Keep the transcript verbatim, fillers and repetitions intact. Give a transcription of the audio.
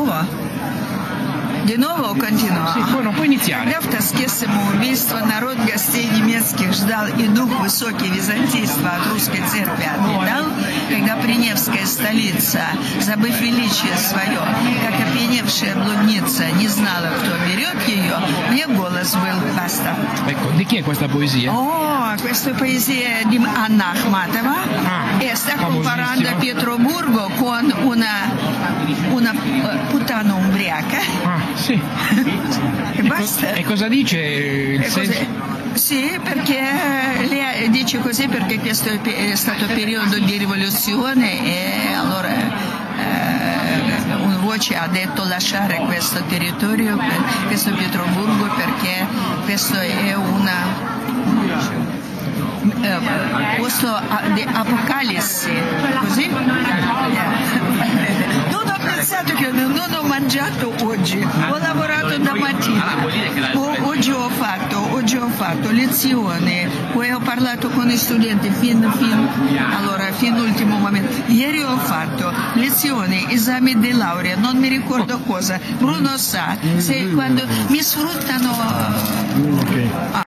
nuovo? Di nuoво continuo. Sì, poi non puoi iniziare. Когда в тоске самоубийства народ гостей немецких ждал, и дух высокий византийства от русской церкви отлетал, когда Приневская столица, забыв величие свое, как опьяневшая блудница, не знала, кто берет ее, мне голос был баста. Ecco, di chi è questa poesia? Oh, questa è poesia di Anna Akhmatova Ah, e sta famosissima. comparando Pietroburgo con una, una uh, puttana umbriaca. Ah, sì. E basta. E cosa dice il E senso? così. Sì, perché lei dice così perché questo è stato periodo di rivoluzione e allora eh, un voce ha detto lasciare questo territorio, questo Pietroburgo, perché questo è una eh, posto di apocalissi, così? Non ho pensato che non ho mangiato oggi, ho lavorato da mattina, o, oggi ho fatto, oggi ho fatto lezione, poi ho parlato con gli studenti fin, fin, allora, fin all'ultimo momento. Ieri ho fatto lezioni, esami di laurea, non mi ricordo cosa. Bruno sa, se quando mi sfruttano...